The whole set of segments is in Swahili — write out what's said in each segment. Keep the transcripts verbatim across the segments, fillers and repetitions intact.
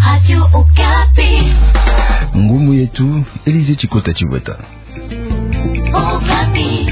Radio Okapi. Ngumu yetu Elize Chikota Chiweta. Okapi.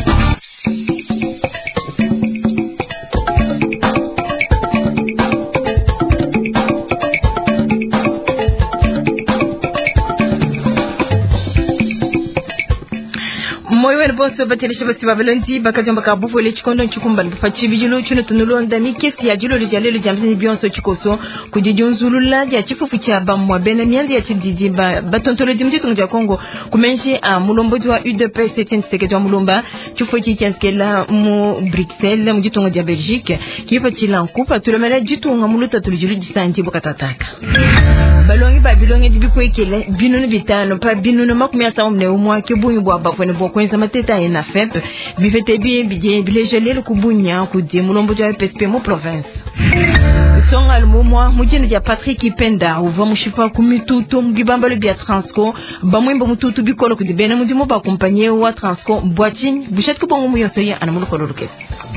Moyo elboso batelisha basi bavalenti bakajamba kabufu ele chikondo nchukumba nfachi bijulo chuno tunulo ndani kesi ya julo lijalelo jamzini bionso chikoso kujijunzulula ya chifufu cha bamwa bena miandi ya chididi ba batontolo dimji tunja Kongo kumenshi a mulomboji wa U D P S Etienne Tshisekedi wa mulomba chufu chikianskela mu Bruxelles mujitongo ya Belgique kifa chilankupa tulemela jitunga muluta tulijulu jisanji bokatataka balongi ba bilongi dibikwekele binunu bitano pa binunu makumi atano mne umwa kibunyu bwa bafone bwa kwenza mateta ina F E P bifete bien bidie bilejelele kubunya kudi mulombo ja P S P mu province songa lumwa mujene ja Patrick Ipenda uva mushipa kumituto mugibambalo bya Transco bamwemba mututu bikolo kudi bene mudimo ba compagnie wa Transco bwachin bushatko bongo muyoso ya anamulukolo lukesi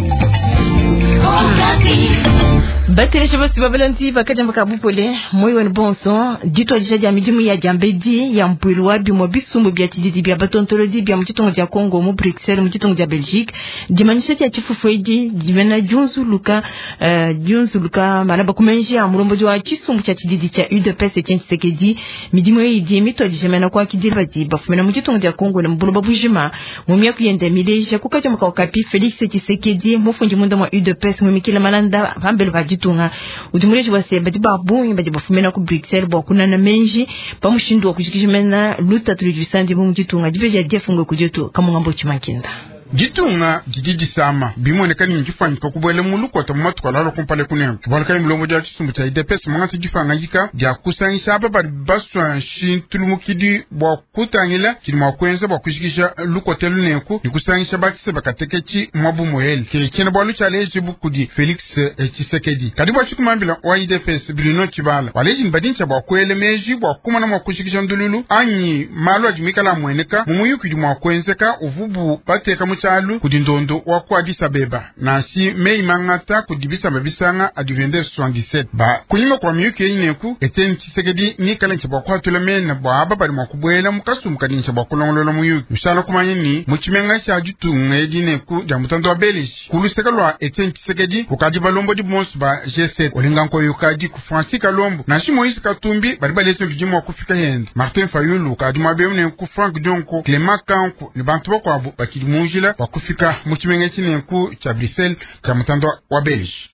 Batelesha basi babalanti bakajamba kabupole moyo ni bonso dito jaja midimu ya jambedi ya mpwilu wa bimo bisumbu bya tididi bya batontolodi bya mchitongo ja Kongo mu Bruxelles mchitongo ja Belgique dimanyishati ya chifufuedi dimena junzu luka uh, junzu luka malaba kumenji ya mulombo wa chisumbu cha tididi cha U D P S Etienne Tshisekedi midimu ya idi mito jemena kwa kidibadi bafumena mchitongo ja Kongo na mbulu babujima mumia kuyende mileja kukajamba kwa Okapi Felix Tshisekedi mufunji munda wa U D P S mumikila malanda vambelu vajitunga udimuleji wase badi babunyi badi bafumena ku Bruxelles bwa kunana menji pamushindu wa kushikishimena luta tulijisandi mu jitunga diveja defungo kujetu kamungambo chimakinda Jitunga jijiji sama bimoneka ni njifanyika kubwele muluko tamatu kwa lalo kumpale kunem kibalika imlongo ja chisumbu cha I D P S mangati jifanga yika ja kusanyisa hapa bari baswa shintulumukidi bwa kutangila chilima kwenza bwa kushikisha luko telu neku ni kusanyisa bakise bakatekechi mwabu moeli kile chene bwa lucha leji bukudi Felix Tshisekedi kadibu wa chukumambila wa I D P S Bruno Chibala waleji nbadincha bwa kuele meji bwa kumana mwa kushikisha ndululu anyi malu ajimika la mweneka mumuyuki jumwa kwenzeka uvubu bateka chalu kudindondo wa kwa Addis Abeba na si mei mangata kudibisa mabisanga aduvende soixante-dix-sept ba kunyima kwa miyuki yineku Etienne Tshisekedi ni kalenche bwa kwa tulemena bwa aba bali mwakubwela mukasu mukadinche bwa kulongolola muyuki mshala kumanye ni muchimenga cha jutunga yineku ja mutando wa Belish kuluseka lwa Etienne Tshisekedi kukadi balombo di bonsu ba G sept olinga nko yukadi ku Francis Kalombo na shi Moïse Katumbi bali baleso kijimo kufika hende Martin Fayulu kadi mabemne ku Frank Dionko Clément Kanku ni bantu bakwa bakidimujila wakufika muchimenga chinenku cha Bruxelles cha mutando wa Belgique.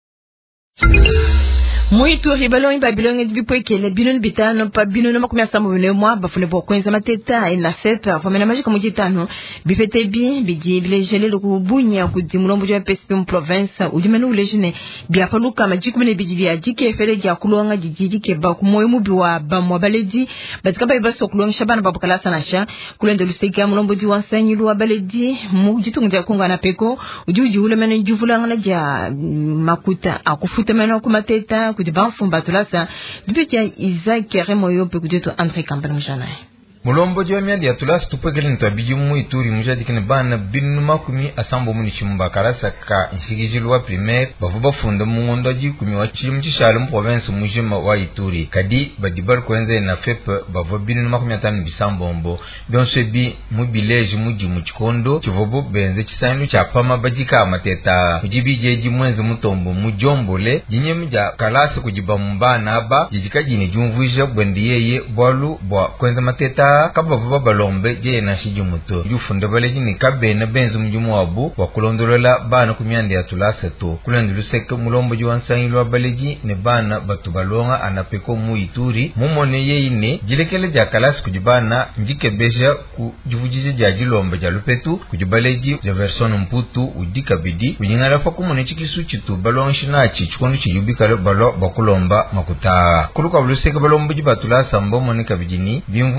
Muito ribalong babilong dibipwekele binun bitano pa binun makumi asamba bune mwa bafune bokwenza mateta ina F E P famena majika mujitano bifete bi bidi bilejele lukubunya kudimulombo ja P S P mu province ujimenu ulejine biapaluka majiku mene bidi bya dike fere ja kulonga jijiji ke ba kumoyo mubi wa ba mwabaledi batika ba baso kulonga shabana babukala sanasha kulende luseka mulombo ji wansanyi lu wabaledi mu jitunga Kongo na peko ujuji ule mene juvulanga na ja makuta akufuta mena kumateta kudi banfumba tulasa dipetia Isaac Remoyo pe kujeto Andre Kampani mjana mulombo jwa miadi ya tulasi tupwekele nitwabiji mu Ituri mujadi kene bana binu makumi asambo muni chimba karasa ka nshigijilwa primaire bavuba funda mungondo ji kumi wa chimu chishale mu province mujima wa Ituri kadi badibar kwenze na F E P bavuba binu makumi atanu bisambombo bionse bi mu village muji mu chikondo chivobo benze chisainu cha pama bajika mateta mujibi jeji mwenze mutombo mujombole jinyemu ja kalasa kujiba mbana aba jijika jini jumvuja bwendiyeye bwalu bwa kwenze mateta kaba vuba balombe je na shijumuto jufunde baleji ni kabe na benzo mjumu wabu wakulondolola bana kumyande ya tulasa to kulendulu seke mulombo juwansanyi wa baleji ne bana batu balonga anapeko mu Ituri mumone yeine jilekele ja kalasi kujibana njike beja ku juvujize ja jilombe ja lupetu kujibaleji ja version mputu udika bidi kunyingala fa kumone chikisu chitu balonga shinachi chikondo chiyubikale balo bakulomba makuta kuluka buluseke balombo jibatulasa mbomo ne kabijini bimvundi no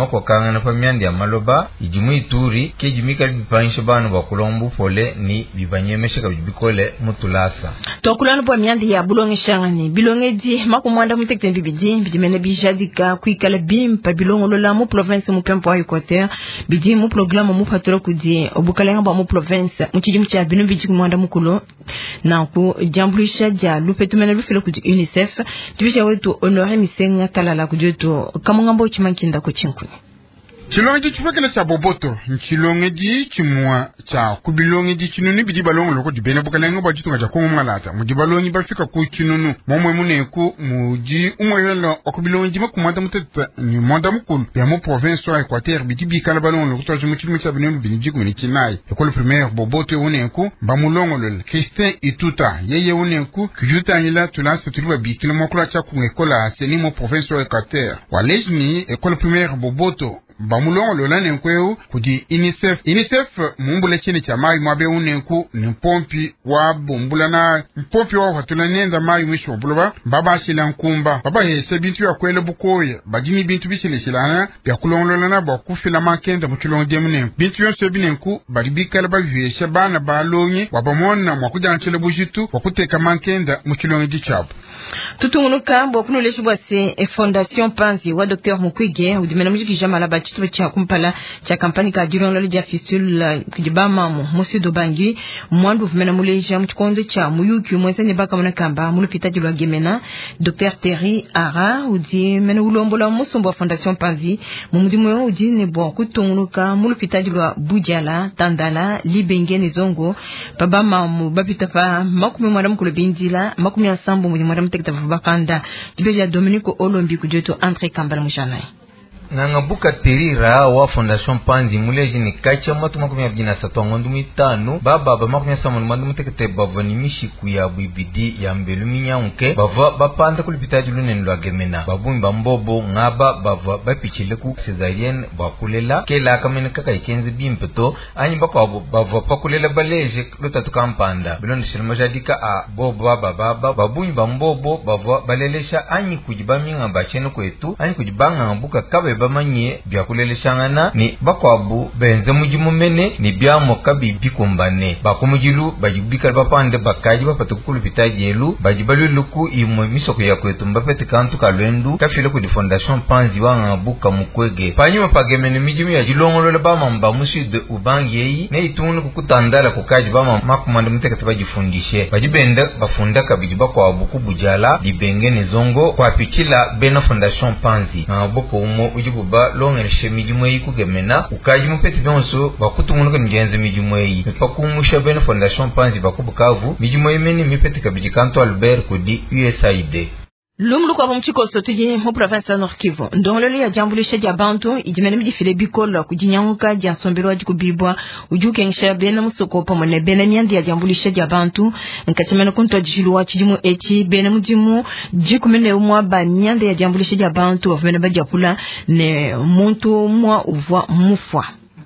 kwa kangana pa miandi ya maloba ijimu Ituri ke jimika bipanisha banu bakulombu pole ni bibanyemesha kabikole mutulasa to kulana po miandi ya bulonge shangani bilonge di makumwanda mutekte bibidi bidimene bijadika kuikala bim pa bilongo lola mu province mu pempo Equateur bidi mu programa mu fatoro kudi obukalenga ba mu province mu kijimu cha binu bidi kumwanda mukulo na ku jambulisha ja lupetumene bifilo kudi UNICEF tibisha wetu Honore Misenga kalala kudi to kamungambo chimankinda ko chinkuni Chilonge chifekele cha boboto, chilonge di chimua cha kubilonge di chinunu bidi balongo loko di bene bukalenga ba jitunga ja kongo malata. Muji balongi ba fika ku chinunu, momwe muneku muji umwelo okubilonge di makumanda muteta ni mwanda mukulu. Ya mu province wa Equateur bidi bikala balongo loko toji muchilu mecha bine bini jiku mini chinai. Ekole primaire boboto uneku ba mulongo lol. Christin Ituta yeye uneku kujuta nila tulasa tuliwa bikila mwakula cha kungekola seni mu province wa Equateur. Walejni ekole primaire boboto bamulongo lola nenkweu kudi UNICEF UNICEF mumbule chini cha mai mwabe unenku ni mpompi wa bombula na mpompi wa watula nenda mai mwisho buloba baba shila nkumba baba hese bintu ya kwele bukoye bajini bintu bishile shilana bya kulongo lola na bakufila makenda mchulongo demune bintu yonse binenku baribika laba viesha bana balonye wabamona mwakuja nchele bujitu wakuteka makenda mchulongo dichabu tutumunuka bokuno leshibwa se Fondation Panzi wa Docteur Mukwege udimena mujiki jamala bachitu cha kumpala cha kampani ka diron lolo dia fistule kujibama mu musido bangi mwandu vumena muleja mchikondo cha muyuki mwensene baka mwana kamba mulupitaji lwa gemena Docteur Terry Ara udi mena ulombola musombo wa Fondation Panzi mumudimu udi ne bo kutumunuka mulupitaji lwa Bujala Tandala Libengene Zongo baba mamu babitafa makumi mwana mkulo bindila makumi asambo mwana mtekta vubakanda tibeja Dominico Olombi kujeto Andre Kambala Mushanai Nanga buka terira wa Fondation Panzi muleji ni kacha matu makumi abdi na sato ngondu mitano baba ba makumi samu ngondu mutekete bava ni mishiku ya bibidi ya mbelu minyanke bava bapanda kulipitaji lunen lwa gemena babu mbambobo ngaba bava bapichile ku cesarienne bakulela kela kamene kaka ikenze bimpeto anyi bako bava pakulela baleje lutatu kampanda bilon shilma jadika a bobo baba baba babu mbambobo bava balelesha anyi kujibami ngamba cheno kwetu anyi kujibanga buka kabe bamanye byakuleleshangana ni bakwabu benze mujimumene ni byamo kabi bikumbane bakumujilu bajibika bapande bakaji bapatukulu bitajelu bajibaluluku imwe misoko ya kwetu mbapete kantu kalwendu kafile ku Fondation Panzi wanga buka Mukwege panyuma pagemene mijimu ya jilongolo bama mba muside ubangi yeyi ne itunu kukutandala kukaji bama makumanda mutekete bajifundishe bajibenda bafunda kabiji bakwabu kubujala Libengene Zongo kwa pichila bena Fondation Panzi na buko umo buba longereshe mijimwe kugemena ukaji mupeti byonso bakutumunuka ngenze mijimwe yi pakumusha bene Fondation Panzi bakubukavu mijimwe imeni mipeti kabiji kanto Albert kudi U S A I D Lumlu kwa mchiko sotuji mu province Nord Kivu ndongolele ya jambulisha ja bantu idimene midifile bikola kujinyanguka ja sombelwa jikubibwa ujuke ngisha bena musoko pamone bena myandi ya jambulisha ja bantu nkatemena kunto jiluwa chijimu eti bena mudimu jikumene umwa ba myandi ya jambulisha ja bantu wafene baja kula ne muntu mwa uvwa mufwa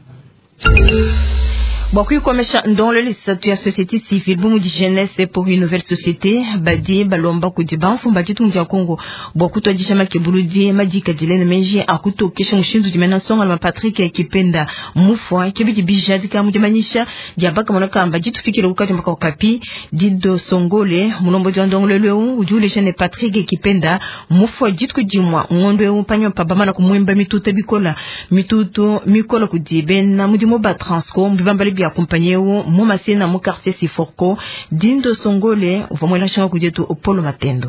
Bakui komesha ndongo le statut ya société civile bumu di jeunesse pour une nouvelle société badi balomba kudiba mfumba jitungi ya Kongo bokuto jishama kibuludi madika dilene menji akuto kesho mushindu jimena songa na Patrick Kipenda mufwa kibiji bijadika mujimanyisha jabaka monaka ambaji tufikira ukati mpaka okapi dido songole mulombo jwa ndongo le leo ujule jene Patrick Kipenda mufwa jitku jimwa ngondo yo panyo pabamana kumwemba mituto bikola mituto mikola kudibena mudimo ba transco mbibambali ya kompanyeo mu masena mu quartier Siforko dindo songole uvamwela shanga kujetu Polo Matendo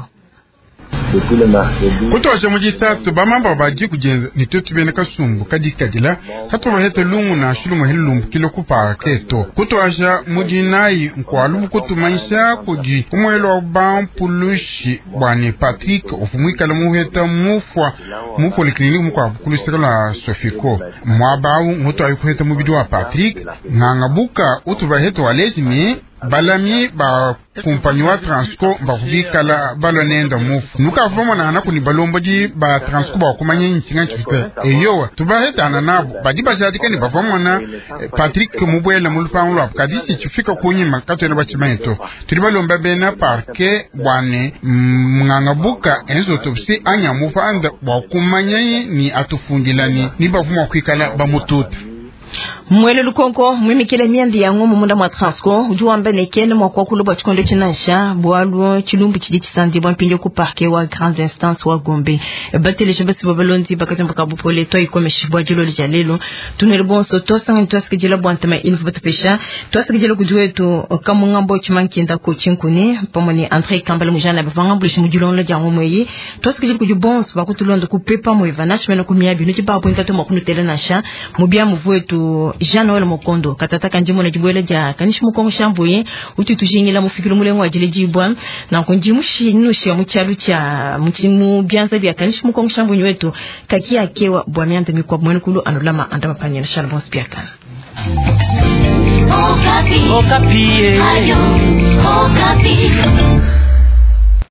Kutoa mujisatu bamamba baji kujenza nitotu bene kasumbu kadikadila kato bahete lungu na shulumu hilumbu kilo kupa keto kutoa mujinai nkwalubu kutumaisha kuji umwelo bampulushi bwane Patrick ufumwika la muheta mufwa mupolikliniki mukwa kulisika la Sofiko mwabawu muto ayukuheta mubidu wa Patrick ngangabuka utu bahete walezimi balami ba kompanywa Transco ba kubikala balonenda mufu nuka fomo na anaku ni balombo di ba Transco ba kumanye nchinga chifite eyo tubahetana nabo badi bajadika ni bafomo na Patrick Mubwela mulfangu lwa kadisi chifika kunyi makato na bachimeto tuli balomba bena parke bwane mngangabuka enzo topsi anya mufa anda ba kumanye ni atufungilani ni bafumo kwikala ba mututa Mwele lukonko mwimikile miandi ya ngumu munda mwa Transco ujuwa nekene mwa kwa kuluba chikondo chinasha bualu chilumbi chiditi sandi mpinjo kuparke wa Grande Instance wa Gombe batele shibasi babalonzi bakati mpaka bupole toa ikome shibwa jilo lijalelo tunele bonso tosa ntuwa sikijila buantama ilfu batapesha toa sikijila kujuwetu kamu ngambo chimankienda kuchinkuni pamoni Andre Kambale mujana bafanga shimu jilonlo jangu mweye toa sikijila kujubonso bakutulondo kupepa mweva nashmena kumiyabi nuchi babu ingato mwakunu tele nasha mubia mvuwetu Jean Noel Mokondo katata njimo na jibwele ja kanishi mukongo shambuye uti tujingila mufikiru mulengo ajile jibwa na kunjimu shinushi ya mchalu cha mchimu bianza bia kanishi mukongo shambuye wetu kakia kewa bwamiante mikwa mwenu kulu anulama andama panye na shalbons biakan Okapi. Okapi. Ayo, Okapi.